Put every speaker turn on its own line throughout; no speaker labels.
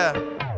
Yeah.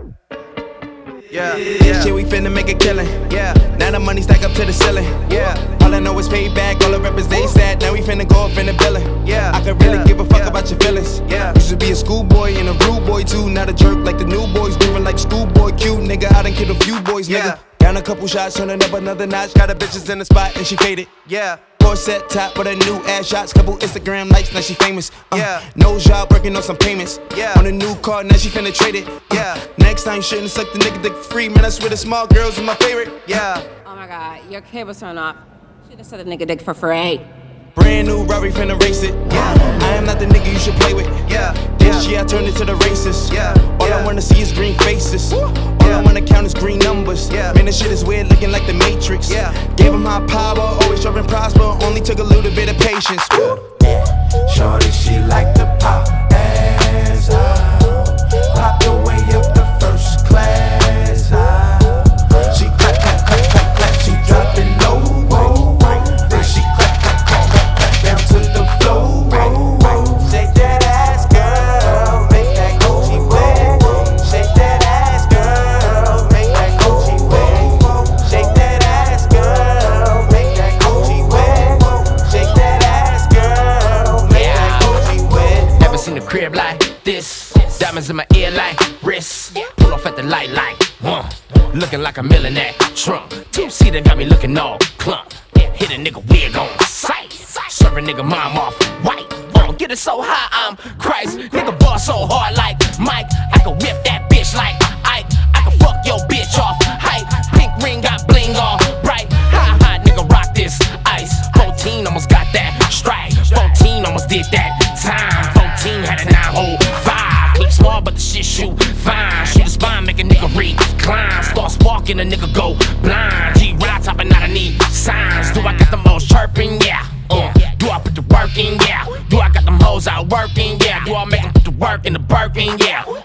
This shit we finna make a killing. Yeah. Now the money stack up to the ceiling. Yeah. All I know is payback. All the rappers they sad. Now we finna go up in the billing. Yeah. I could really give a fuck about your feelings. Yeah. Used to be a schoolboy and a rude boy too. Not a jerk like the new boys. Doing like schoolboy cute. Nigga, I done killed a few boys, nigga. Down a couple shots, turning up another notch. Got a bitches in the spot and she faded. Yeah. Set top with her new ass shots, couple Instagram likes, now she famous. No job, working on some payments. On a new car, now she finna trade it. Next time you shouldn't suck the nigga dick free, man. I swear the small girls are my favorite.
Oh my god, your cable's turned off. Should've said the nigga dick for free.
Brand new Rari finna race it. I am not the nigga you should play with. This year I turned into the racist. All I wanna see is green faces. All I wanna count is green numbers. Man, this shit is weird, looking like the Matrix. Gave him my power, always sure and prosper. Only took a little bit of patience.
Shorty, she like to pop ass out. Pop your way up the first class out. She clap, clap, clap, clap, clap. She drop it low. Then she clap, clap, clap, clap, clap down to the floor. Shake that ass, girl. Make that Gucci wet. Shake that ass, girl. Make that Gucci wet. Shake that ass, girl. Make that Gucci wet. Shake that ass, girl. Make that Gucci wet.
Never seen a crib like this. Diamonds in my ear like wrists. Pull off at the light like looking like a millionaire. Trump. Two-seater got me looking all clump. Hit a nigga wig on sight. Serve a nigga mom off white. Get it so high, I'm Christ. Nigga boss so hard like Mike. I can whip that bitch like Ike. I can fuck your bitch off height. Pink ring got bling all bright. Ha ha, nigga rock this ice. 14 almost got that strike. 14 almost did that time. 14 had a 9-hole 5. Clip small, but the shit shoot fine. Shoot a spine, make a nigga recline. Start sparking, a nigga go blind. G-Ride topping out, I need signs. Do I got the most chirping? Yeah. Do I put the work in? Yeah. Do I got them hoes out working? Yeah. Do I make them put the work in the Birkin? Yeah.